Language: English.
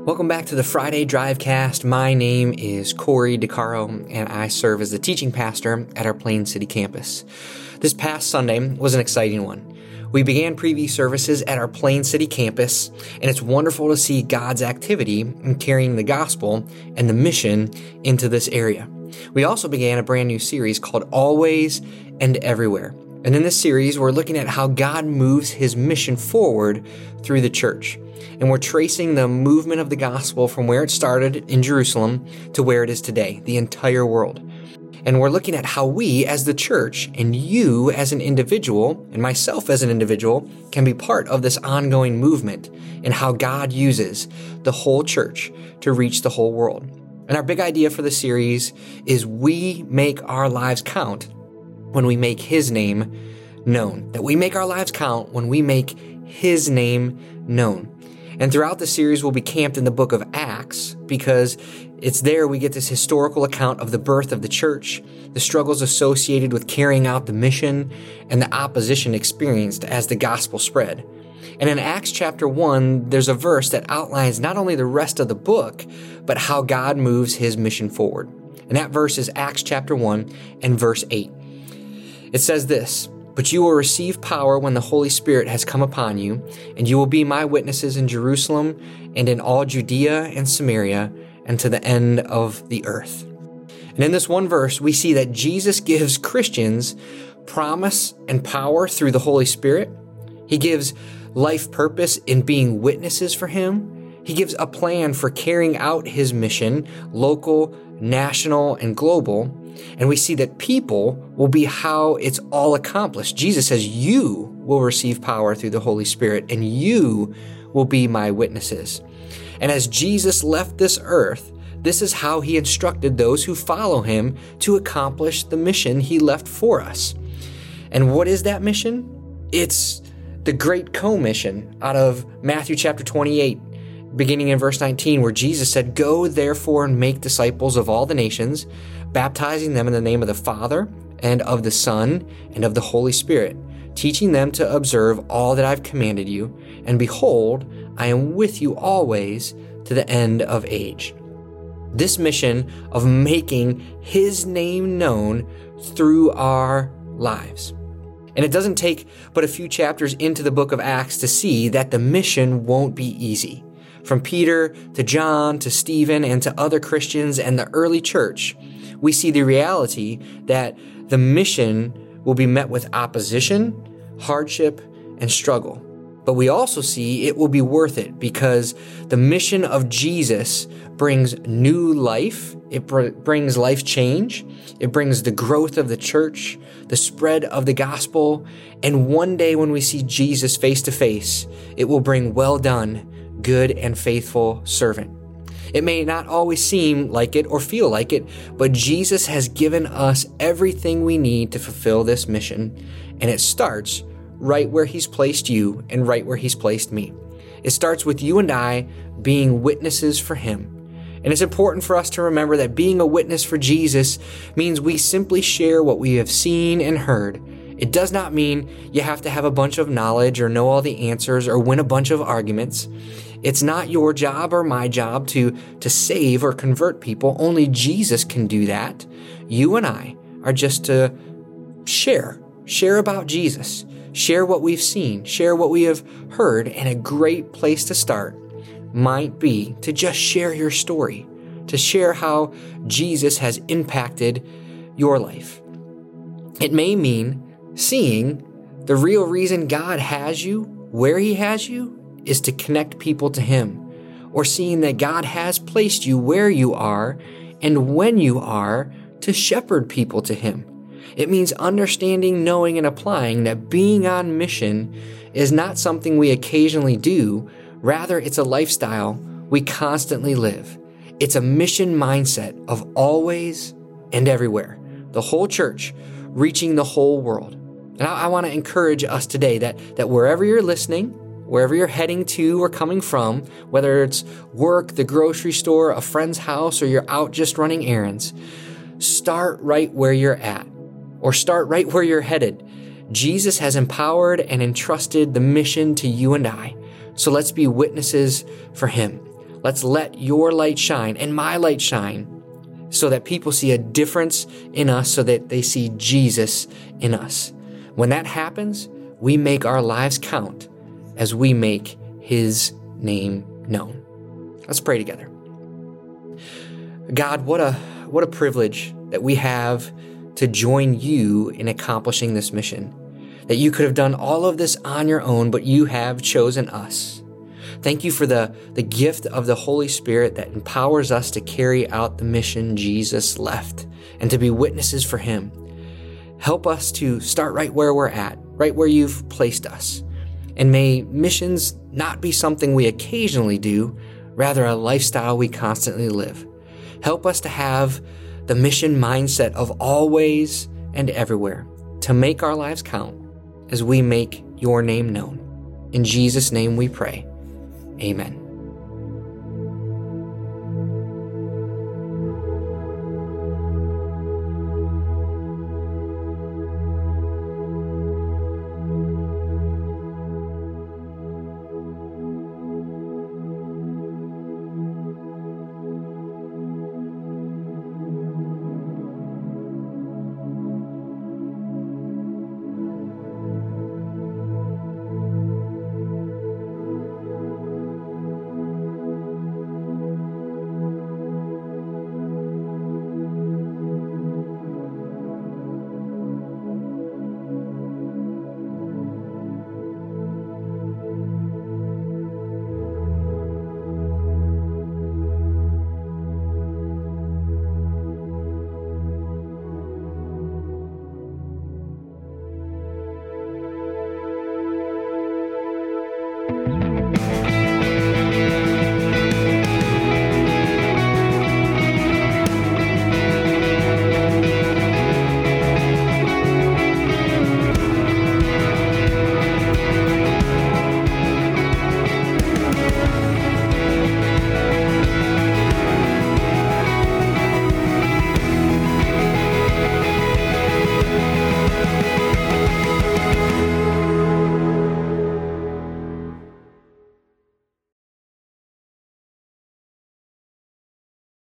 Welcome back to the Friday Drivecast. My name is Corey DeCaro, and I serve as the teaching pastor at our Plain City campus. This past Sunday was an exciting one. We began preview services at our Plain City campus, and it's wonderful to see God's activity in carrying the gospel and the mission into this area. We also began a brand new series called Always and Everywhere. And in this series, we're looking at how God moves his mission forward through the church. And we're tracing the movement of the gospel from where it started in Jerusalem to where it is today, the entire world. And we're looking at how we as the church and you as an individual and myself as an individual can be part of this ongoing movement and how God uses the whole church to reach the whole world. And our big idea for the series is we make our lives count when we make his name known. That we make our lives count when we make his name known. And throughout the series, we'll be camped in the book of Acts because it's there we get this historical account of the birth of the church, the struggles associated with carrying out the mission, and the opposition experienced as the gospel spread. And in Acts chapter 1, there's a verse that outlines not only the rest of the book, but how God moves his mission forward. And that verse is Acts chapter 1 and verse 8. It says this, "But you will receive power when the Holy Spirit has come upon you, and you will be my witnesses in Jerusalem and in all Judea and Samaria and to the end of the earth." And in this one verse, we see that Jesus gives Christians promise and power through the Holy Spirit. He gives life purpose in being witnesses for him. He gives a plan for carrying out his mission, local, national, and global. And we see that people will be how it's all accomplished. Jesus says, you will receive power through the Holy Spirit, and you will be my witnesses. And as Jesus left this earth, this is how he instructed those who follow him to accomplish the mission he left for us. And what is that mission? It's the Great Commission out of Matthew chapter 28. Beginning in verse 19, where Jesus said, "Go therefore and make disciples of all the nations, baptizing them in the name of the Father and of the Son and of the Holy Spirit, teaching them to observe all that I've commanded you. And behold, I am with you always to the end of age." This mission of making his name known through our lives. And it doesn't take but a few chapters into the book of Acts to see that the mission won't be easy. From Peter to John to Stephen and to other Christians and the early church, we see the reality that the mission will be met with opposition, hardship, and struggle. But we also see it will be worth it because the mission of Jesus brings new life. It brings life change. It brings the growth of the church, the spread of the gospel. And one day when we see Jesus face to face, it will bring well done, good and faithful servant. It may not always seem like it or feel like it, but Jesus has given us everything we need to fulfill this mission. And it starts right where he's placed you and right where he's placed me. It starts with you and I being witnesses for him. And it's important for us to remember that being a witness for Jesus means we simply share what we have seen and heard. It does not mean you have to have a bunch of knowledge or know all the answers or win a bunch of arguments. It's not your job or my job to save or convert people. Only Jesus can do that. You and I are just to share about Jesus, share what we've seen, share what we have heard, and a great place to start might be to just share your story, to share how Jesus has impacted your life. It may mean seeing the real reason God has you where he has you is to connect people to him, or seeing that God has placed you where you are and when you are to shepherd people to him. It means understanding, knowing, and applying that being on mission is not something we occasionally do. Rather, it's a lifestyle we constantly live. It's a mission mindset of always and everywhere. The whole church reaching the whole world. And I want to encourage us today that wherever you're listening, wherever you're heading to or coming from, whether it's work, the grocery store, a friend's house, or you're out just running errands, start right where you're at, or start right where you're headed. Jesus has empowered and entrusted the mission to you and I. So let's be witnesses for him. Let's let your light shine and my light shine so that people see a difference in us, so that they see Jesus in us. When that happens, we make our lives count as we make his name known. Let's pray together. God, what a privilege that we have to join you in accomplishing this mission. That you could have done all of this on your own, but you have chosen us. Thank you for the gift of the Holy Spirit that empowers us to carry out the mission Jesus left and to be witnesses for him. Help us to start right where we're at, right where you've placed us. And may missions not be something we occasionally do, rather a lifestyle we constantly live. Help us to have the mission mindset of always and everywhere, to make our lives count as we make your name known. In Jesus' name we pray. Amen.